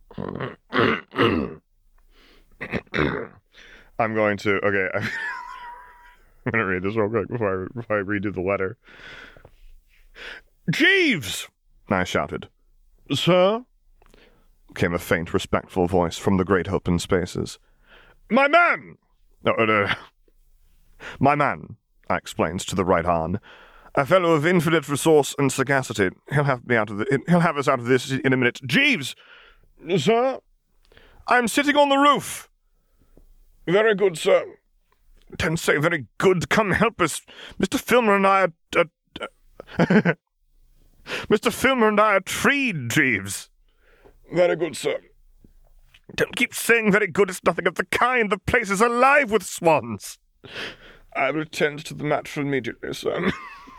I'm going to. Okay, I'm going to read this real quick before I redo the letter. Jeeves! I shouted. Sir? Came a faint, respectful voice from the great open spaces. My man! No. My man, I explained to the right on. A fellow of infinite resource and sagacity. He'll have us out of this in a minute. Jeeves! Sir? I'm sitting on the roof. Very good, sir. Don't say very good. Come help us. Mr. Filmer and I are... Mr. Filmer and I are treed, Jeeves. Very good, sir. Don't keep saying very good. It's nothing of the kind. The place is alive with swans. I will attend to the matter immediately, sir.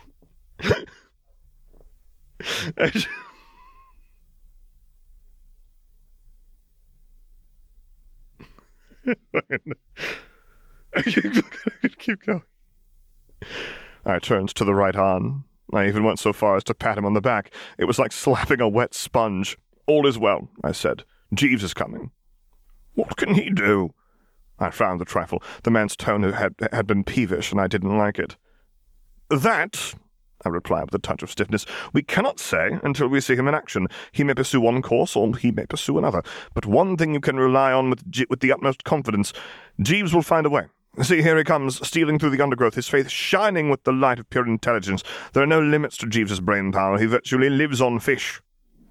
Keep going. I turned to the right on. I even went so far as to pat him on the back. It was like slapping a wet sponge. All is well, I said. Jeeves is coming. What can he do? I frowned a trifle. The man's tone had been peevish, and I didn't like it. That, I replied with a touch of stiffness, we cannot say until we see him in action. He may pursue one course, or he may pursue another. But one thing you can rely on with the utmost confidence. Jeeves will find a way. See, here he comes, stealing through the undergrowth, his face shining with the light of pure intelligence. There are no limits to Jeeves's brain power. He virtually lives on fish.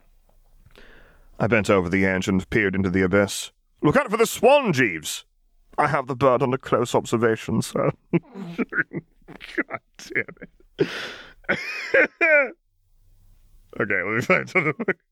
I bent over the edge and peered into the abyss. Look out for the swan, Jeeves! I have the bird under close observation, sir. God damn it. Okay, let me find something.